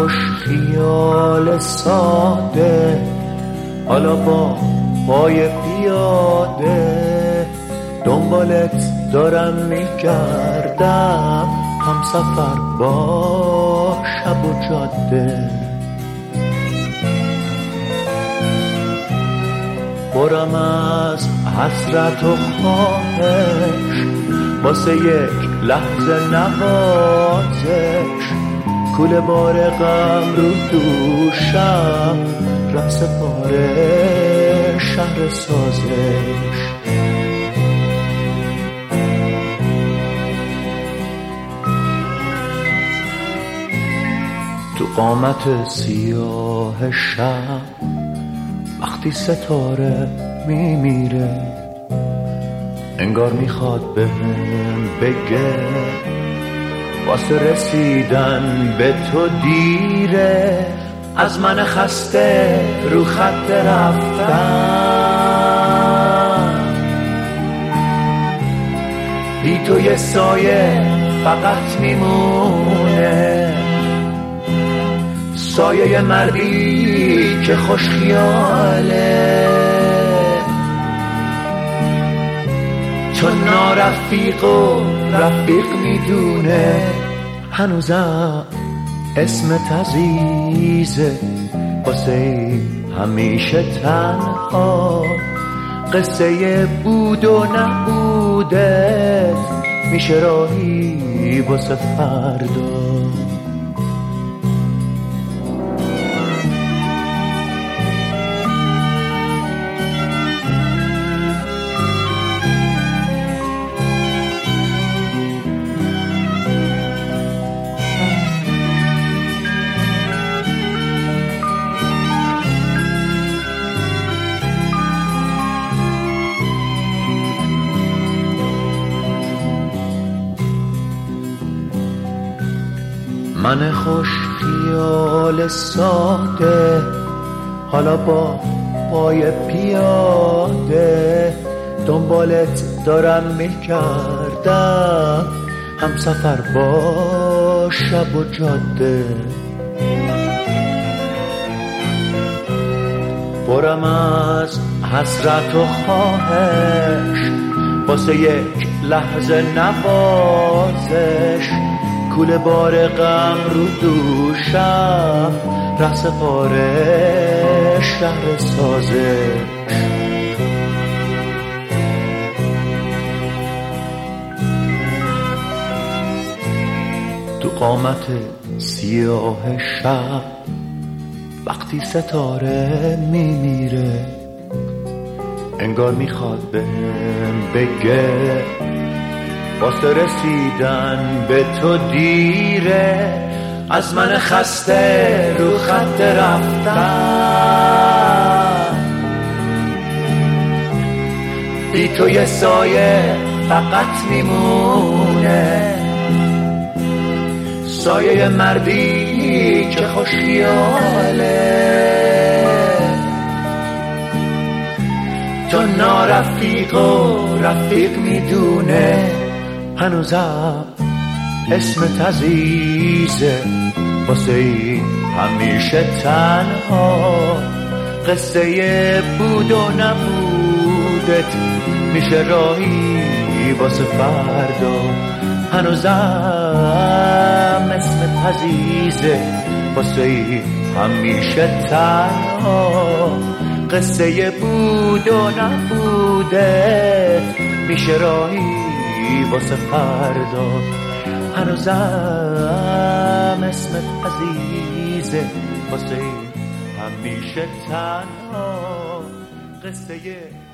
خوش خیال ساده، حالا با پای پیاده دنبالت دارم میگردم، هم سفر با شب و جاده. برم از حسرت و خواهش، واسه یک لحظه نوازش، کوله بار غم رو دوشم، رقص پاره شهر سازش. تو قامت سیاه شب وقتی ستاره میمیره، انگار میخواد بهم بگه واسه رسیدن به تو دیره. از من خسته رو خط رفتم، بی تو یه سایه فقط میمونه، سایه مردی که خوش خیاله. چون نارفیق و رفیق میدونه، هنوزم اسمت عزیزه، واسه همیشه تنها. قصه بود و نبودت میشه راهی واسه فردا. من خوش خیال ساده، حالا با پای پیاده دنبالت دارم میگردم، هم سفر با شب و جاده. برم از حسرت و خواهش، واسه یک لحظه نوازش، کوله بار غم رو دوشم، رقص پاره شهر سازش. تو قامت سیاه شب وقتی ستاره میمیره، انگار میخواد بهم بگه واسه رسیدن به تو دیره. از من خسته رو خط رفتم، بی تو یه سایه فقط میمونه، سایه مردی که خوش خیاله. تو نارفیق و رفیق میدونه، هنوزم اسمت عزیزه، واسه همیشه تنها. قصه بود و نبودت میشه راهی واسه فردا. هنوزم اسمت عزیزه، واسه همیشه تنها. قصه بود و نبودت میشه راهی واسه فردا. هنوزم اسمت عزیزه، واسه همیشه تنها. قصه